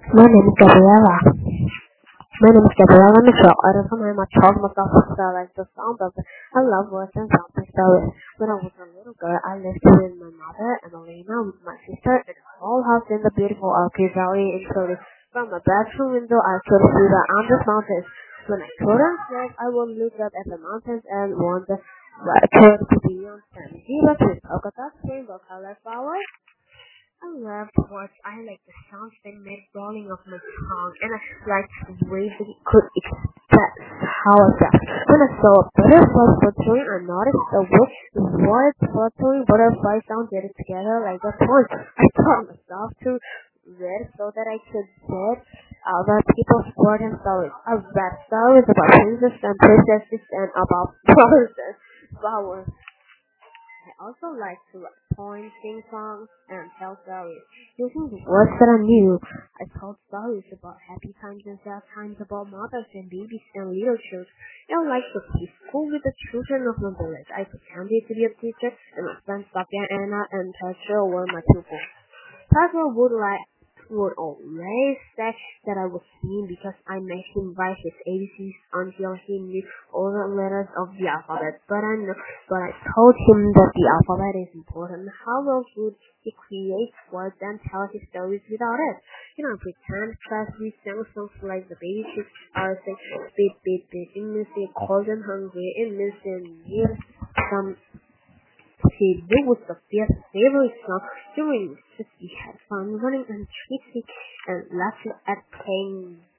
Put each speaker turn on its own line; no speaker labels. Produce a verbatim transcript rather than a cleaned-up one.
My name is Gabriella. My name is Gabriella Mitchell. I don't know my child myself so I like the sound of it. I love words and sounds like stories. When I was a little girl, I lived with my mother, Emelina, my sister, in a small house in the beautiful Alki Valley in Chile. From my bedroom window, I could see the Andes Mountains. When I couldn't sleep, I would look up at the mountains and wonder what could be beyond them. Zebras with polka dots, rainbow color flowers. I love what I like the sounds they made rolling off my tongue, and I like the way they could express how I felt. When I saw a butterfly fluttering, I noticed the way the word fluttering butterfly sounded together like a point. I taught myself to read so that I could read other people's words and stories. I read stories about princesses and princesses and about flowers and flowers. I also like to write poems, sing songs, and tell stories. Using the words that I knew, I told stories about happy times and sad times, about mothers and babies and little children. I like to be school with the children of my village. I pretended to be a teacher, and my friends Sophia, Anna, and Petra were my pupils. Petra would like would always say that I was mean because I made him write his A B Cs until he knew all the letters of the alphabet. But I know, but I told him that the alphabet is important. How else would he create words and tell his stories without it? You know, pretend class we sang songs like the baby chicks are saying beep beep beep. It means they're cold and hungry. It means they need some. She was the fifth favorite song during recess. We had fun running and tricking and laughing at playing